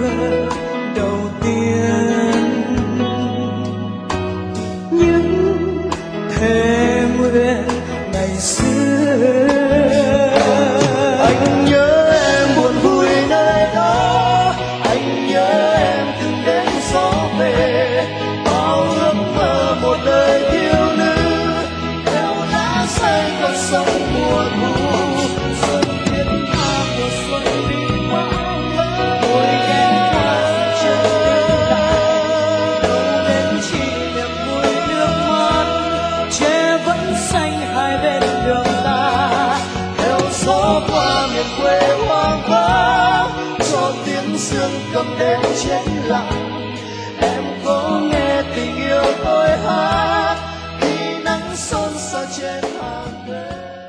khờ đầu tiên. Những thề nguyện ngày xưa, anh nhớ em buồn vui nơi đó, anh nhớ em từng đêm gió về, bao ước mơ một đời thiếu nữ theo lá rơi vào sông mùa thu. Xuân thiết tha mùa xuân đi quãng mỗi cánh hoa chân tình lại, đâu đến chi niềm vui nước mắt, che vẫn xanh hai bên đường ta. theo gió qua miền quê hoang vắng, cho tiếng sương cầm đêm chết lặng.